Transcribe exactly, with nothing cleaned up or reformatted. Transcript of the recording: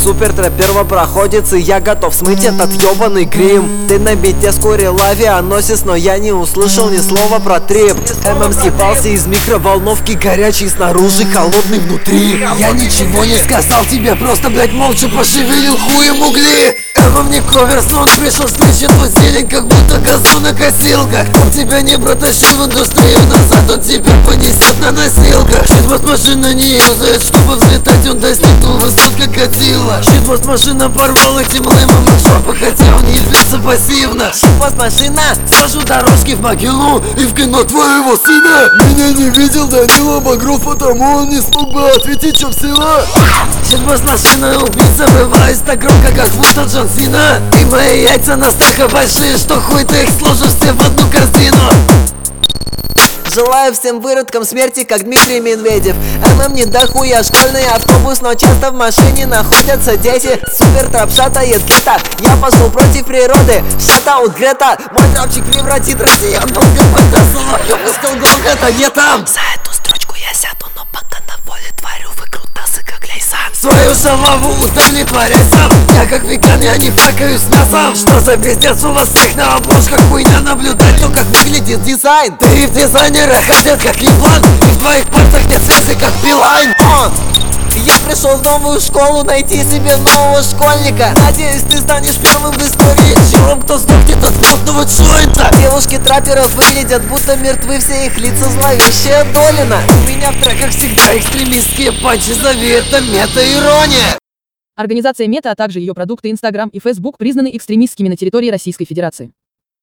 Супер трэп первопроходец, и я готов смыть этот ёбаный грим. Ты на бите скурил авианосец, но я не услышал ни слова про трип. ММ съебался из микроволновки, горячий снаружи, холодный внутри. Я ничего не сказал тебе, просто, блять, молча пошевелил хуем угли. ММ не коверс, но он пришел встречи, твой зелень, как будто козу на косилках. Он тебя не протащил в индустрию назад, он тебя понесет на носилках. Щитбост машина не юзает, чтобы взлетать, он достигнул высот, как Атилла. Щитбост машина порвал этим лэмом от жопы, хотя он ебется пассивно. Щитбост машина, сажу дорожки в могилу и в кино твоего сына. Меня не видел Данила Багров, потому он не смог бы ответить, что всего. Щитбост машина, убийца, бывает так громко, как будто Джон Сина. И мои яйца настолько большие, что хуй ты их сложишь все в одну корзину. Желаю всем выродкам смерти, как Дмитрий Медведев. ММ не дохуя, школьный автобус, но часто в машине находятся дети. Супер трэп шатает гетто, я пошел против природы. Шатаут Грета, мой трапчик превратит россиян в ЛГБТ. Соловьев из Колгота, не там. За эту строчку я сяду, но пока на воле творю выкрутасы, как Лейсан. Свою шалаву удовлетворяй сам. Я как веган, я не факаю с мясом. Что за пиздец у вас всех на обложках? Хуйня наблюдать то, как выглядит дизайн. Ты в дизайнерах одет как еблан, и в твоих пальцах нет связи, как Билайн. Я пришел в новую школу найти себе нового школьника. Надеюсь, ты станешь первым в истории челом, кто сдохнет от плотного джойнта. Девушки трапперов выглядят, будто мертвы, все их лица зловещая долина. У меня в треках всегда экстремистские панчи, зови это мета-ирония. Организация Мета, а также ее продукты Instagram и Facebook признаны экстремистскими на территории Российской Федерации.